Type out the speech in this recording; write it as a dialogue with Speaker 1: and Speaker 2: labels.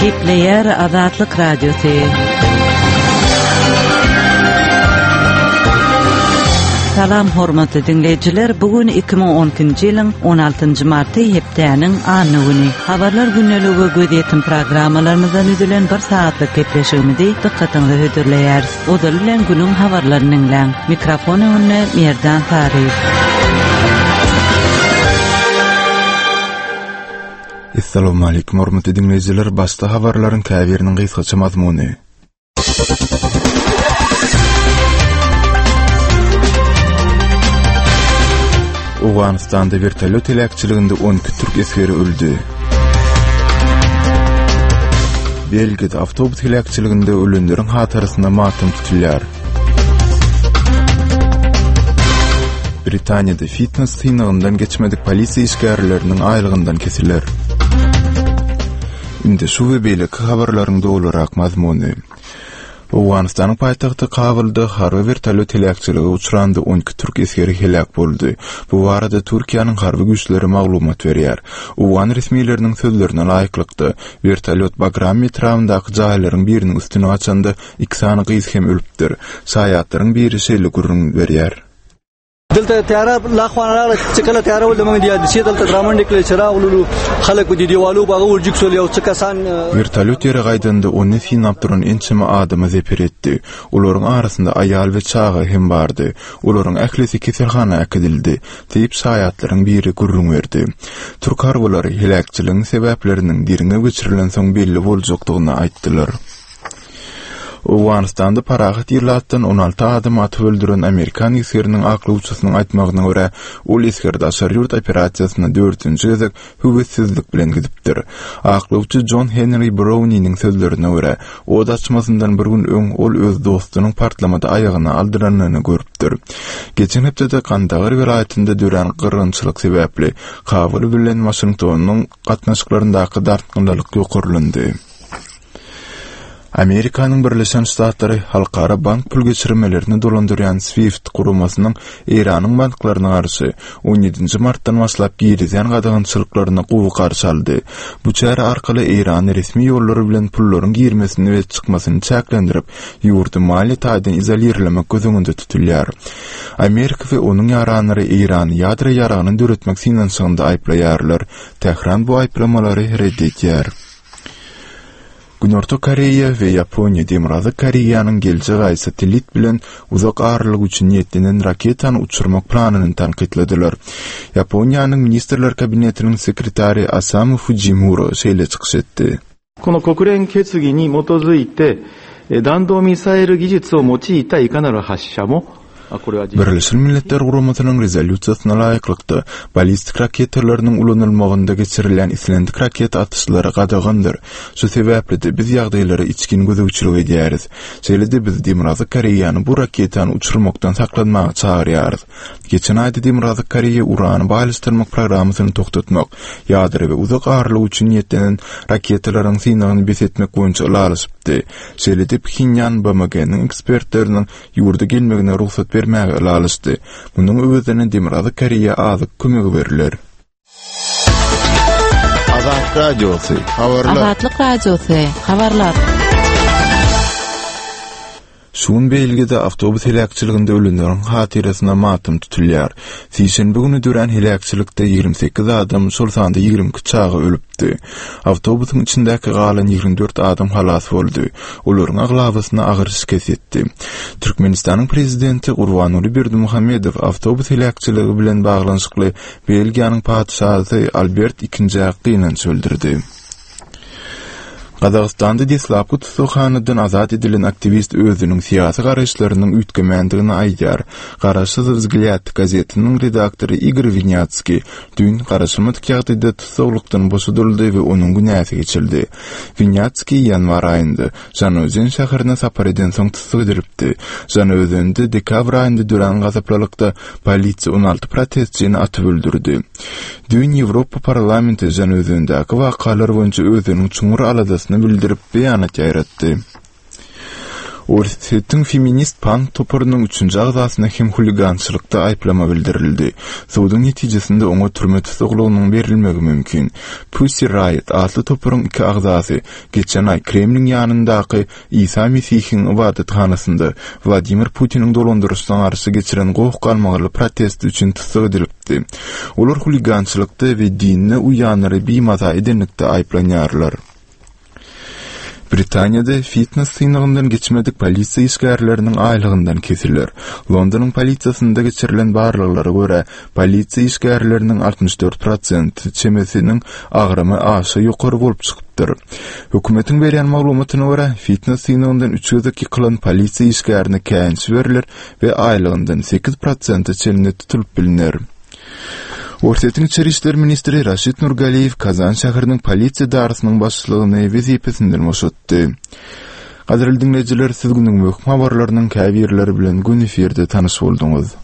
Speaker 1: Gepleyer Azatlyk Radiosu. Salam hormatly dinleyijiler, bugün 2012-nji ýylyň 16-njy marty hepdeniň any güni. Habarlar günneligi gözetim programmalarymyzdan üzülen bir saatlyk gepleşigimizi dikkatiňize höderleýär. Odal bilen günüň habarlaryny dinleň. Mikrofony önüne Merdan Tarif.
Speaker 2: Assalamu alaykum hormatly dinleyijiler, başda habarlaryň käbiriniň gysgaça mazmuny. Awganistanda vertolyot helakçyliginde 12 türk esgeri öldü. Belgide awtobus helakçyliginde ölenleriň hatyrsyna matym tutulýar. Britaniýada fitness tynygyndan geçmedik polisiýa işgärleriniň aýlygyndan kesilýär. Indi şu we beýleki habarlaryň dolarak mazmuny. Awganistanyň paýtagty Kabulda harby vertolyot helakçyligi uçuranda 12 türk esgeri helak boldy. Bu barada Türkiýanyň harby güýçleri maglumat berýär. Awgan resmiýetleriniň sözlerine laýyklykda vertolyot Bagram metrawyndaky jaýlaryň biriniň üstüne açanda 2 sany gyz hem ölüpdir. Saýatlaryň biri şeýle gurrun berýär.
Speaker 3: دلته تیارا لا خوانه چکله تیارا ول موږ دی چې دلته درامن نکله چرا ولولو خلک د دیوالو باغ ورجک سول یو څکسان
Speaker 2: vertolyot ýere gaýdanda onu sinapdyryn ençeme adamy zeper etdi. Olaryň arasynda aýal we çagy hem bardy. Olaryň ählisi keselhana äkidildi. Diýip saýatlaryň biri gurrun berdi. Türk harbylary helakçylygyň sebäpleriniň dirine geçirilen soň belli boljakdygyny aýtdylar. Awganistanda parahat ýerlatdan 16 adam atyp öldüren Amerikan isgeriniň akly uçusynyň aýtmagyna görä, ol isgerde aşaryurt operasiýasyna 4-nji gezek hüwetsizlik bilen gidipdir. Akly uçy John Henry Browning sözlerine görä, o daçmasyndan bir gün öň ol öz dostunyň partlamada aýagyna aldyranyny görüpdir. Geçen hepde Kandahar welaýetinde dören gyrgynçylyk sebäpli Kabul bilen Washingtonyň gatnaşyklaryndaki dartgynlyk ýokurlandy. Amerikanyň Birleşen Ştatlary halkara bank pul geçirmelerini dolandyrýan SWIFT guramasynyň Iranyň banklaryna garşy 17-nji martdan başlap girizän gadagynçylyklaryna gowy garşy aldy. Bu çäre arkaly Iran resmi ýollary bilen pullaryň girmesini we çykmasyny çäklendirip, ýurty mali taýdan izolirlemek gözüňde tutulýar. Amerika we onuň ýaranlary Iran ýadro ýaragyny döretmek sinanşygynda aýplaýarlar. Tehran bu aýplamalary reddetýär. Günorta Koreýa we Ýaponiýa Demirazy Koreýanyň geljek aý satelit bilen uzak arlyk üçin niýetlenen raketany uçurmak planyny tanqidlediler. Ýaponiýanyň ministrler kabinetiniň sekretary Osamu Fujimura şeýle çykyş etdi.
Speaker 4: この国連決議に基づいて弾道ミサイル技術を用いたいかなる発射も
Speaker 2: Birleşen Milletler Guramasynyň rezolýusiýasyna laýyklykda ballistik raketlarynyň ulanylmagynda geçirilen islendik raket atyşlary gadagyndyr. Şu sebäple biz ýagdaýlary içkin gözegçilik edýäris. Şeýle biz Demirazy Koreýany bu raketany uçurmakdan saklanmagy çağırýarys. Geçen aýda Demirazy Koreýa urany balistyrmak programasyny toktatmak, ýadry we uzak arlyk üçin niýetlenen raketlaryň synagyny besetmek boýunça ulaşypdy. Şeýle Pxinyan BMG-niň ekspertleriniň ýurda gelmegine ruhsat bermäge ulaşdy. Munyň öwedine Demirazy Koreýa azyk kömegi berilýär.
Speaker 5: Azatlyk Radiosu, habarlar.
Speaker 1: Azatlyk Radiosu, habarlar.
Speaker 2: Şun belgide awtobus helakçylygynda ölenleriň hatyrasyna matym tutulýar. Sişenbe güni dören helakçylykda 28 adam, şol sanda 22 çagy ölüpdi. Awtobusyň içindäki galan 24 adam halas boldy. Olaryň aglawasyna agyr şikayet etdi. Türkmenistanyň prezidenti Gurbanuly Berdimuhammedow awtobus helakçylygy bilen baglanyşykly Belgiýanyň padşahy Albert II ýakynyň söyldirdi. Qazaqstanda Dislapky tutukhanadan azat edilen aktivist özüniň siýasy garaşlarynyň ütgemendigini aýdýar. Garaşsyz Vzгляд gazetiniň redaktory Igor Vinyatski dün garaşmadyk ýagdaýda tutuklukdan boşadyldy we onuň günäsi geçildi. Vinyatski ýanwar aýynda Janözen şäherine sapar eden soň tutuk edilipdi. Janözende dekabr aýynda duran gazaplykda polisiýa 16 protestçini atyp öldürdi. Dün Ýewropa parlamenti Janözendäki wakalar boýunça özüniň çuňur aladasyny bildirip beýanat ýaratdy. Orsettin feminist punk toparının 3-nji agzasyna hem huligançylykda aýplama bildirildi. Suwdyň netijesinde oňa türme tutuklugynyň berilmegi mümkin. Pussy Riot adly toparyň 2 agzasy geçen ay Kremlin ýanyndaky İsa Mesih'in ibadethanasynda Vladimir Putiniň dolandyrışyna garşy geçiren gowy galmagyly protest üçin tutuk edilipdi. Olar huligançylykda we dinne uýanary bimaza edenlikde aýplanýarlar. Britanya'da fitness sınavından geçmedik polisiya işgärleriniň aýlygyndan kesilýär. Londonyň polisiýasynda geçirilen barlyklara görä, polisiya işgärleriniň 64% çemesiniň agramy aşy ýokary bolup çykypdyr. Hökümetiň berýän maglumatyna görä, fitness sınawyndan 3 ýyldyk kılan polisiya işgärine käňiş berilir we aýlygyndan 8% çelini tutulyp bilinýär. Orsettin içeri işler ministri Raşid Nurgaliyev Kazan şäheriniň polisiýa darasynyň başçylygyny wezipesinden boşatdy. Gaderli dinleyijiler, siz günüň möhüm habarlarynyň käbirleri bilen gün eferde tanyş bolduňyz.